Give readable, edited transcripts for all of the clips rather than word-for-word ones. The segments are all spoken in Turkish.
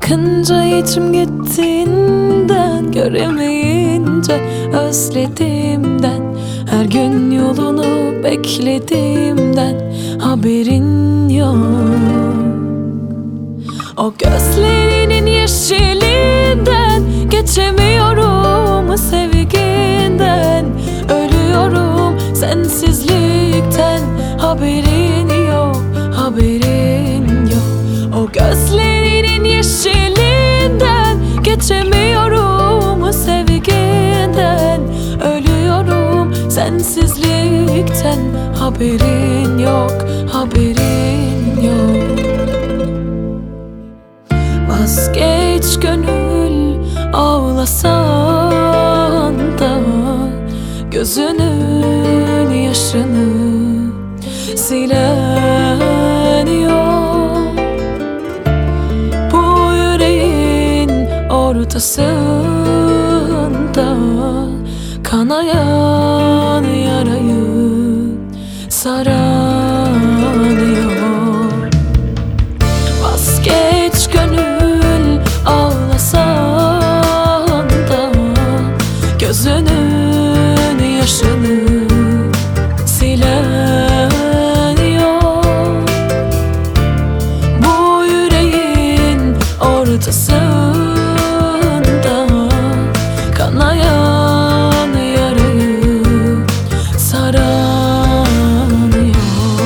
Bakınca içim gittiğinden, göremeyince özlediğimden, her gün yolunu beklediğimden haberin yok. O gözlerinin yeşilinden geçemiyorum, sevginden ölüyorum, sensizlikten haberin yok, haberin yok. O gözlerinin yeşilinden geçemiyorum, sevginden ölüyorum, sensizlikten haberin yok, haberin yok. Vazgeç gönül, ağlasan da gözünün yaşını silen yok. Bu yüreğin ortasında kanayan yarayı saran yok. Vazgeç gönül, ağlasan da gözünün yaşını silen yok. Bu yüreğin ortasında kanayan yarayı saran yok.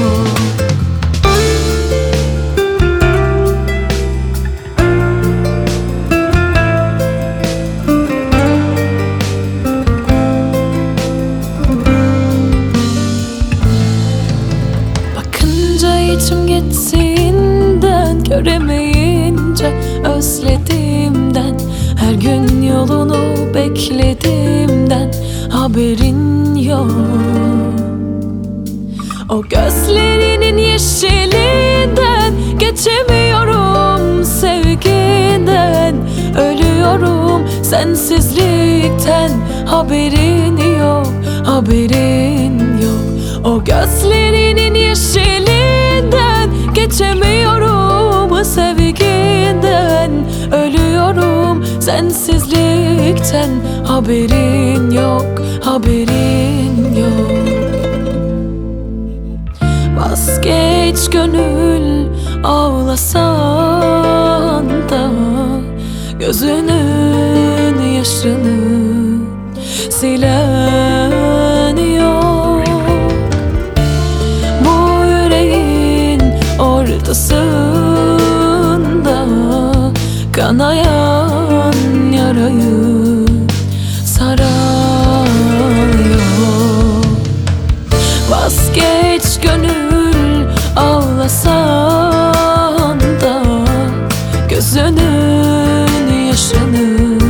İçim gittiğinden, göremeyince özlediğimden, her gün yolunu beklediğimden haberin yok. O gözlerinin yeşilinden geçemiyorum, sevginden ölüyorum, sensizlikten haberin yok, haberin yok. O gözlerinin yeşilinden geçemiyorum, sevginden ölüyorum, sensizlikten haberin yok, haberin yok. Vazgeç gönül, ağlasan da gözünün yaşını silen yok. Bu yüreğin ortasında kanayan yarayı saran yok. Vazgeç gönül, ağlasan da gözünün yaşını